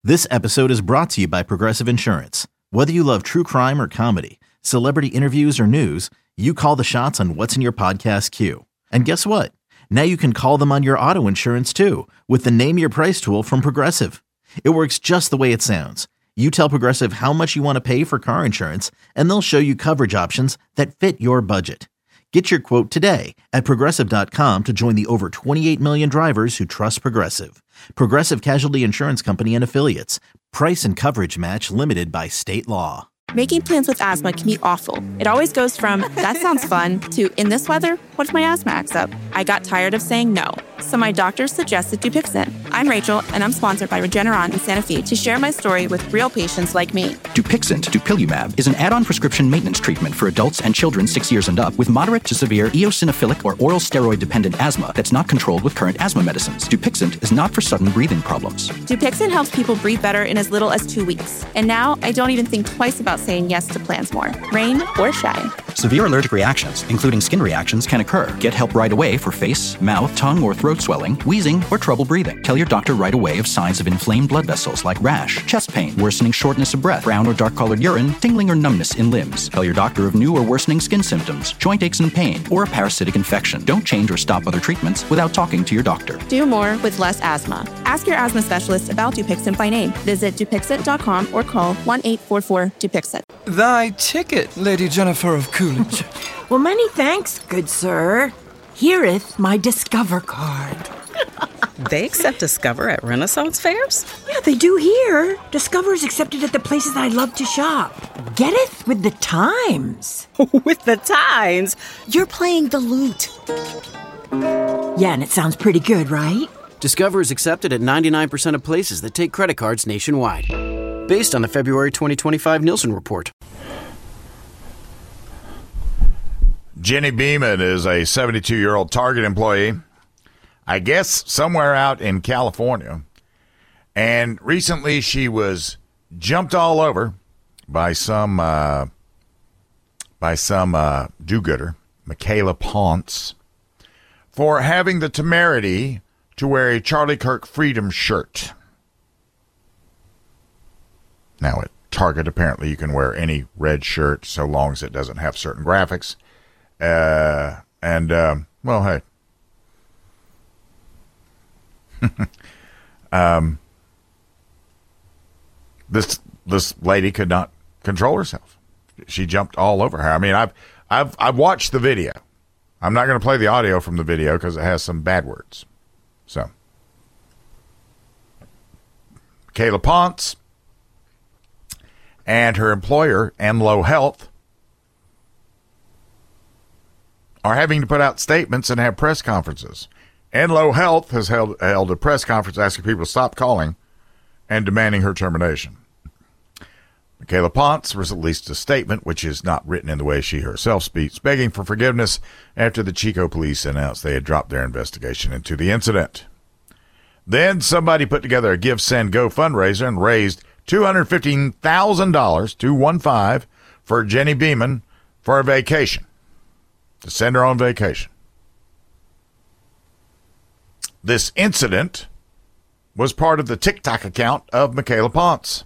This episode is brought to you by Progressive Insurance. Whether you love true crime or comedy, celebrity interviews or news, you call the shots on what's in your podcast queue. And guess what? Now you can call them on your auto insurance too with the Name Your Price tool from Progressive. It works just the way it sounds. You tell Progressive how much you want to pay for car insurance, and they'll show you coverage options that fit your budget. Get your quote today at Progressive.com to join the over 28 million drivers who trust Progressive. Progressive Casualty Insurance Company and Affiliates. Price and coverage match limited by state law. Making plans with asthma can be awful. It always goes from, that sounds fun, to, in this weather, what if my asthma acts up? I got tired of saying no, so my doctor suggested Dupixent. I'm Rachel, and I'm sponsored by Regeneron in Santa Fe to share my story with real patients like me. Dupixent, dupilumab, is an add-on prescription maintenance treatment for adults and children 6 years and up with moderate to severe eosinophilic or oral steroid-dependent asthma that's not controlled with current asthma medicines. Dupixent is not for sudden breathing problems. Dupixent helps people breathe better in as little as 2 weeks. And now I don't even think twice about saying yes to plans more, rain or shine. Severe allergic reactions, including skin reactions, can occur. Get help right away for face, mouth, tongue, or throat swelling, wheezing, or trouble breathing. Tell your doctor right away of signs of inflamed blood vessels like rash, chest pain, worsening shortness of breath, brown or dark-colored urine, tingling or numbness in limbs. Tell your doctor of new or worsening skin symptoms, joint aches and pain, or a parasitic infection. Don't change or stop other treatments without talking to your doctor. Do more with less asthma. Ask your asthma specialist about Dupixent by name. Visit Dupixent.com or call 1-844-DUPIXENT. Thy ticket, Lady Jennifer of Coolidge. Well, many thanks, good sir. Here'th my Discover card. They accept Discover at Renaissance fairs? Yeah, they do here. Discover is accepted at the places I love to shop. Getteth with the times. With the times? You're playing the lute. Yeah, and it sounds pretty good, right? Discover is accepted at 99% of places that take credit cards nationwide. Based on the February 2025 Nielsen report. Jenny Beeman is a 72-year-old Target employee, I guess somewhere out in California. And recently she was jumped all over by some do-gooder, Michaela Ponce, for having the temerity to wear a Charlie Kirk Freedom shirt. Now, at Target, apparently you can wear any red shirt so long as it doesn't have certain graphics. Well, hey. This lady could not control herself. She jumped all over her. I mean, I've watched the video. I'm not going to play the audio from the video because it has some bad words. So, Kayla Ponce and her employer, Enloe Health, are having to put out statements and have press conferences. Enloe Health has held a press conference asking people to stop calling and demanding her termination. Michaela Ponce released a statement, which is not written in the way she herself speaks, begging for forgiveness after the Chico police announced they had dropped their investigation into the incident. Then somebody put together a Give, Send, Go fundraiser and raised $215,000, 215, for Jenny Beeman for a vacation, to send her on vacation. This incident was part of the TikTok account of Michaela Ponce.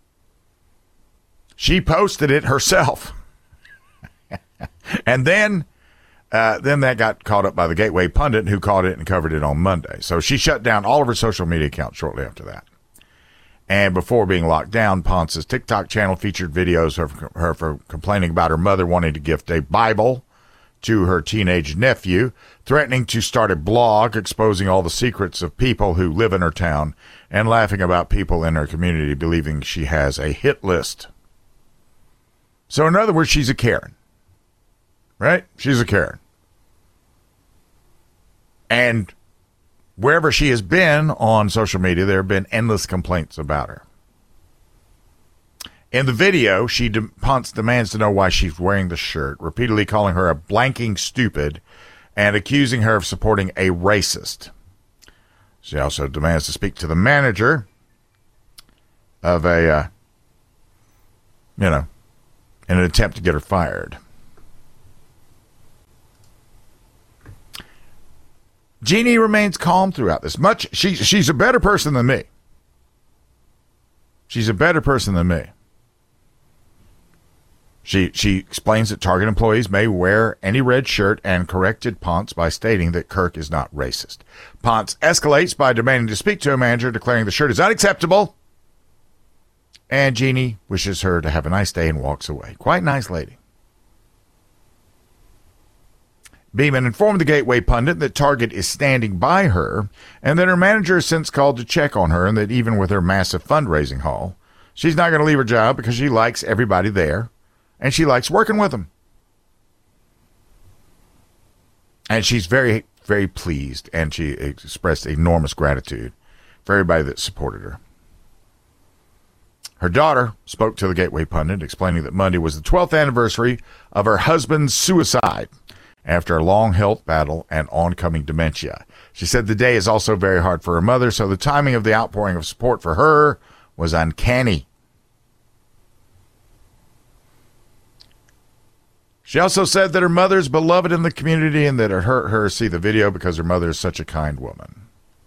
She posted it herself. And then that got caught up by the Gateway Pundit, who caught it and covered it on Monday. So she shut down all of her social media accounts shortly after that. And before being locked down, Ponce's TikTok channel featured videos of her for complaining about her mother wanting to gift a Bible to her teenage nephew, threatening to start a blog exposing all the secrets of people who live in her town, and laughing about people in her community believing she has a hit list. So in other words, she's a Karen. Right? She's a Karen. And wherever she has been on social media, there have been endless complaints about her. In the video, Ponce demands to know why she's wearing the shirt, repeatedly calling her a blanking stupid and accusing her of supporting a racist. She also demands to speak to the manager of in an attempt to get her fired. Jeannie remains calm throughout this. She's a better person than me. She's a better person than me. She explains that Target employees may wear any red shirt and corrected Ponce by stating that Kirk is not racist. Ponce escalates by demanding to speak to a manager, declaring the shirt is unacceptable. And Jeannie wishes her to have a nice day and walks away. Quite nice lady. Beeman informed the Gateway pundit that Target is standing by her and that her manager has since called to check on her and that even with her massive fundraising haul, she's not going to leave her job because she likes everybody there and she likes working with them. And she's very, very pleased, and she expressed enormous gratitude for everybody that supported her. Her daughter spoke to the Gateway pundit, explaining that Monday was the 12th anniversary of her husband's suicide after a long health battle and oncoming dementia. She said the day is also very hard for her mother, so the timing of the outpouring of support for her was uncanny. She also said that her mother is beloved in the community and that it hurt her to see the video because her mother is such a kind woman.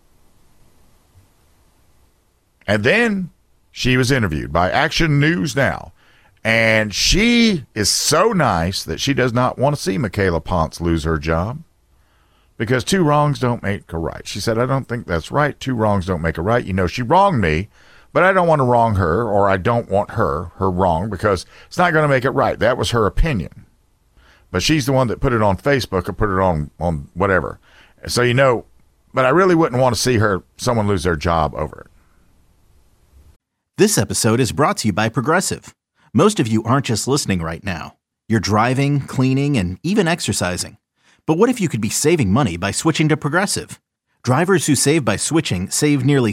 And then she was interviewed by Action News Now, and she is so nice that she does not want to see Michaela Ponce lose her job because two wrongs don't make a right. She said, I don't think that's right. Two wrongs don't make a right. You know, she wronged me, but I don't want to wrong her, or I don't want her wrong, because it's not going to make it right. That was her opinion. But she's the one that put it on Facebook or put it on whatever. So, you know, but I really wouldn't want to see someone lose their job over it. This episode is brought to you by Progressive. Most of you aren't just listening right now. You're driving, cleaning, and even exercising. But what if you could be saving money by switching to Progressive? Drivers who save by switching save nearly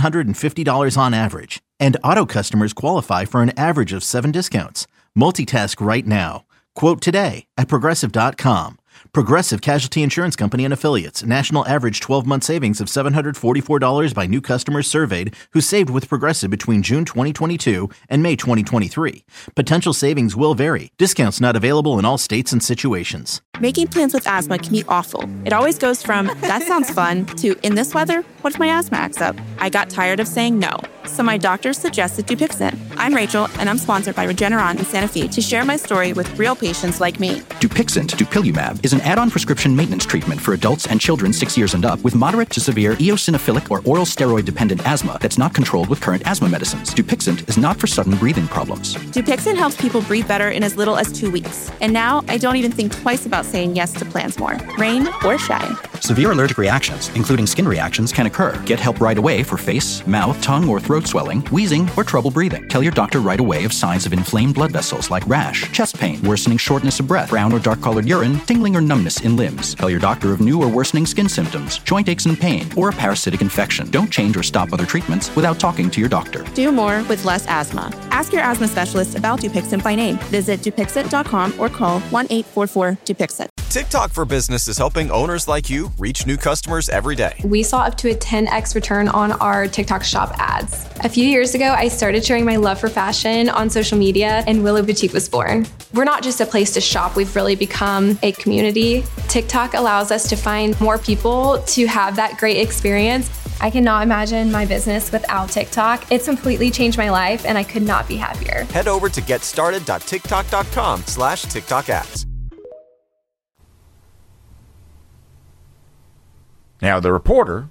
$750 on average. And auto customers qualify for an average of 7 discounts. Multitask right now. Quote today at Progressive.com. Progressive Casualty Insurance Company and Affiliates. National average 12-month savings of $744 by new customers surveyed who saved with Progressive between June 2022 and May 2023. Potential savings will vary. Discounts not available in all states and situations. Making plans with asthma can be awful. It always goes from, that sounds fun, to, in this weather, what if my asthma acts up? I got tired of saying no, so my doctor suggested Dupixent. I'm Rachel, and I'm sponsored by Regeneron in Santa Fe to share my story with real patients like me. Dupixent, dupilumab, is an add-on prescription maintenance treatment for adults and children 6 years and up with moderate to severe eosinophilic or oral steroid-dependent asthma that's not controlled with current asthma medicines. Dupixent is not for sudden breathing problems. Dupixent helps people breathe better in as little as 2 weeks. And now I don't even think twice about saying yes to plans more, rain or shine. Severe allergic reactions, including skin reactions, can occur. Get help right away for face, mouth, tongue, or throat swelling, wheezing, or trouble breathing. Tell your doctor right away of signs of inflamed blood vessels like rash, chest pain, worsening shortness of breath, brown or dark-colored urine, tingling or numbness in limbs. Tell your doctor of new or worsening skin symptoms, joint aches and pain, or a parasitic infection. Don't change or stop other treatments without talking to your doctor. Do more with less asthma. Ask your asthma specialist about Dupixent by name. Visit Dupixent.com or call 1-844-DUPIXENT. TikTok for Business is helping owners like you reach new customers every day. We saw up to a 10x return on our TikTok shop ads. A few years ago, I started sharing my love for fashion on social media, and Willow Boutique was born. We're not just a place to shop, we've really become a community. TikTok allows us to find more people to have that great experience. I cannot imagine my business without TikTok. It's completely changed my life, and I could not be happier. Head over to getstarted.tiktok.com/TikTok ads. Now, the reporter,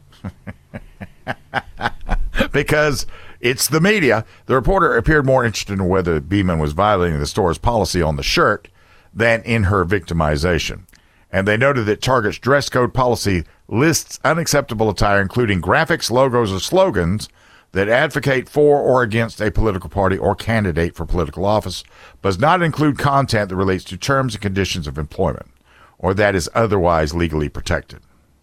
because it's the media, the reporter appeared more interested in whether Beeman was violating the store's policy on the shirt than in her victimization. And they noted that Target's dress code policy lists unacceptable attire, including graphics, logos, or slogans that advocate for or against a political party or candidate for political office, but does not include content that relates to terms and conditions of employment or that is otherwise legally protected.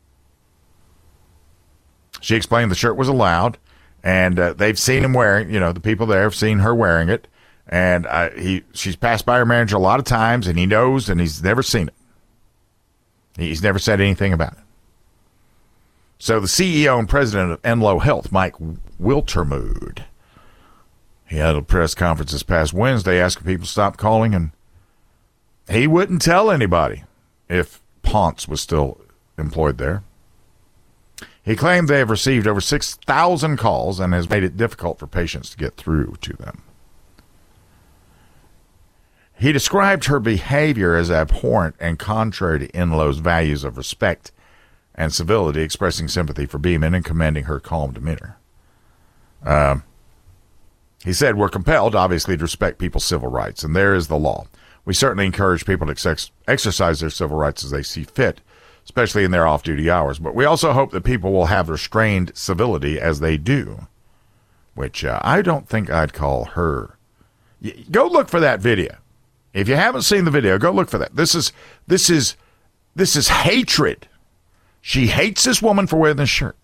She explained the shirt was allowed, and they've seen him wearing, the people there have seen her wearing it, and she's passed by her manager a lot of times, and he knows, and he's never seen it. He's never said anything about it. So the CEO and president of Enloe Health, Mike Wiltermude, he had a press conference this past Wednesday asking people to stop calling, and he wouldn't tell anybody if Ponce was still employed there. He claimed they have received over 6,000 calls and has made it difficult for patients to get through to them. He described her behavior as abhorrent and contrary to Enlow's values of respect and civility, expressing sympathy for Beeman and commending her calm demeanor. He said, "We're compelled, obviously, to respect people's civil rights, and there is the law. We certainly encourage people to exercise their civil rights as they see fit, especially in their off-duty hours. But we also hope that people will have restrained civility as they do," which I don't think I'd call her. Go look for that video. If you haven't seen the video, go look for that. This is hatred. She hates this woman for wearing this shirt.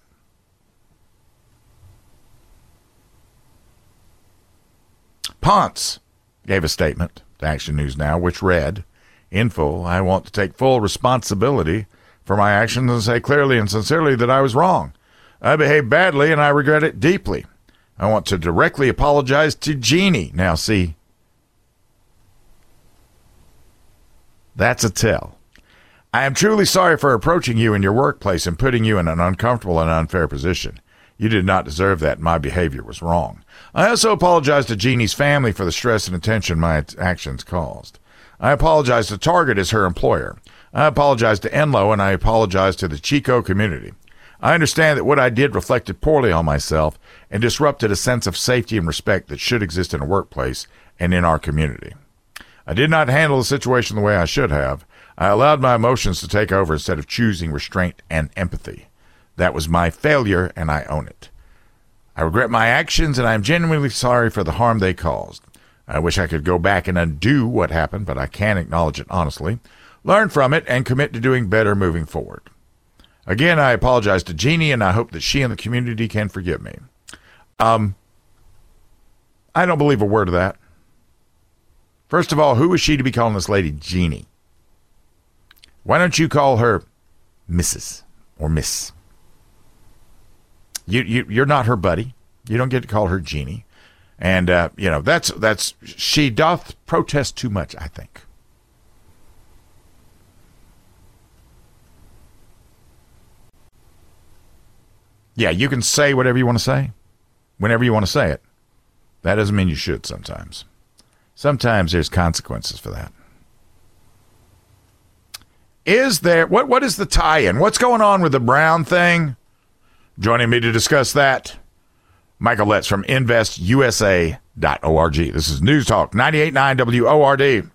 Ponce gave a statement to Action News Now, which read, in full, "I want to take full responsibility for my actions and say clearly and sincerely that I was wrong. I behaved badly and I regret it deeply. I want to directly apologize to Jeannie." Now, see, that's a tell. "I am truly sorry for approaching you in your workplace and putting you in an uncomfortable and unfair position. You did not deserve that. My behavior was wrong. I also apologize to Jeannie's family for the stress and attention my actions caused. I apologize to Target as her employer. I apologize to Enlow, and I apologize to the Chico community. I understand that what I did reflected poorly on myself and disrupted a sense of safety and respect that should exist in a workplace and in our community. I did not handle the situation the way I should have. I allowed my emotions to take over instead of choosing restraint and empathy. That was my failure, and I own it. I regret my actions, and I am genuinely sorry for the harm they caused. I wish I could go back and undo what happened, but I can't acknowledge it honestly, learn from it, and commit to doing better moving forward. Again, I apologize to Jeannie, and I hope that she and the community can forgive me." I don't believe a word of that. First of all, who is she to be calling this lady Jeannie? Why don't you call her Mrs. or Miss? You're not her buddy. You don't get to call her Jeannie. And, that's she doth protest too much, I think. Yeah, you can say whatever you want to say, whenever you want to say it. That doesn't mean you should sometimes. Sometimes there's consequences for that. Is there, what is the tie-in? What's going on with the Brown thing? Joining me to discuss that, Michael Letts from InvestUSA.org. This is News Talk 98.9 WORD.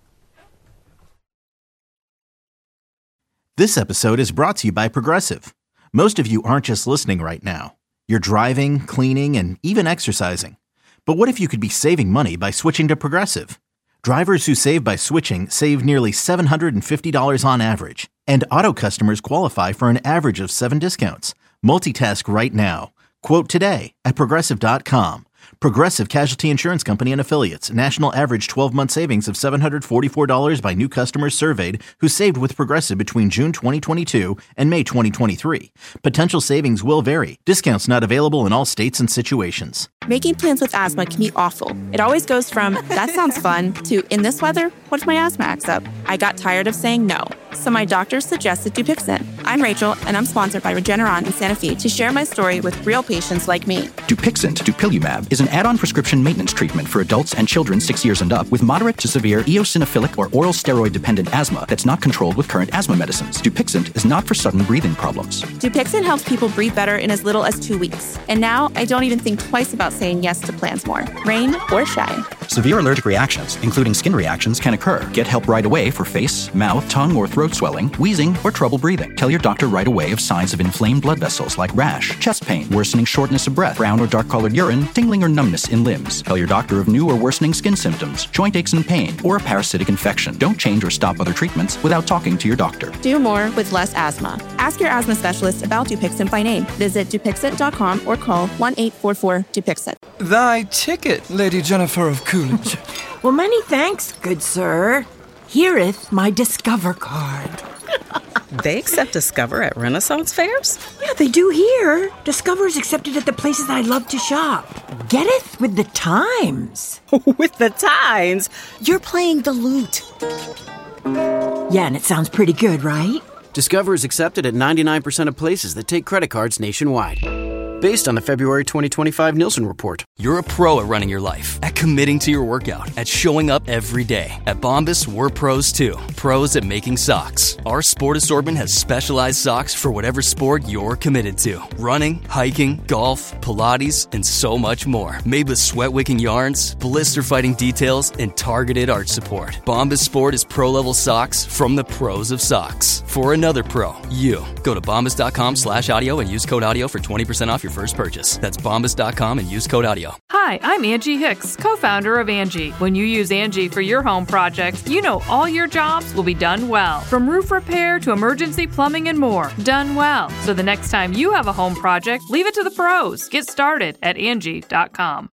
This episode is brought to you by Progressive. Most of you aren't just listening right now. You're driving, cleaning, and even exercising. But what if you could be saving money by switching to Progressive? Drivers who save by switching save nearly $750 on average. And auto customers qualify for an average of 7 discounts. Multitask right now. Quote today at Progressive.com. Progressive Casualty Insurance Company and Affiliates. National average 12-month savings of $744 by new customers surveyed who saved with Progressive between June 2022 and May 2023. Potential savings will vary. Discounts not available in all states and situations. Making plans with asthma can be awful. It always goes from, that sounds fun, to, in this weather, what if my asthma acts up? I got tired of saying no. So my doctor suggested Dupixent. I'm Rachel, and I'm sponsored by Regeneron in Santa Fe to share my story with real patients like me. Dupixent, dupilumab, is an add-on prescription maintenance treatment for adults and children 6 years and up with moderate to severe eosinophilic or oral steroid-dependent asthma that's not controlled with current asthma medicines. Dupixent is not for sudden breathing problems. Dupixent helps people breathe better in as little as 2 weeks. And now I don't even think twice about saying yes to plans more, rain or shine. Severe allergic reactions, including skin reactions, can occur. Get help right away for face, mouth, tongue, or throat swelling, wheezing, or trouble breathing. Tell your doctor right away of signs of inflamed blood vessels like rash, chest pain, worsening shortness of breath, brown or dark-colored urine, tingling or numbness in limbs. Tell your doctor of new or worsening skin symptoms, joint aches and pain, or a parasitic infection. Don't change or stop other treatments without talking to your doctor. Do more with less asthma. Ask your asthma specialist about Dupixent by name. Visit Dupixent.com or call 1-844-DUPIXENT. Thy ticket, Lady Jennifer of Coolidge. Well, many thanks, good sir. Here'th my Discover card. They accept Discover at Renaissance fairs? Yeah, they do here. Discover's accepted at the places I love to shop. Getteth with the times. With the times? You're playing the lute. Yeah, and it sounds pretty good, right? Discover is accepted at 99% of places that take credit cards nationwide. Based on the February 2025 Nielsen report. You're a pro at running your life, at committing to your workout, at showing up every day. At Bombas, we're pros too. Pros at making socks. Our sport assortment has specialized socks for whatever sport you're committed to. Running, hiking, golf, Pilates, and so much more. Made with sweat-wicking yarns, blister-fighting details, and targeted arch support. Bombas Sport is pro-level socks from the pros of socks. For another pro, you. Go to bombas.com/audio and use code audio for 20% off your first purchase. That's bombas.com and use code audio. Hi, I'm Angie Hicks, co-founder of Angie. When you use Angie for your home projects, you know all your jobs will be done well. From roof repair to emergency plumbing and more, done well. So the next time you have a home project, leave it to the pros. Get started at Angie.com.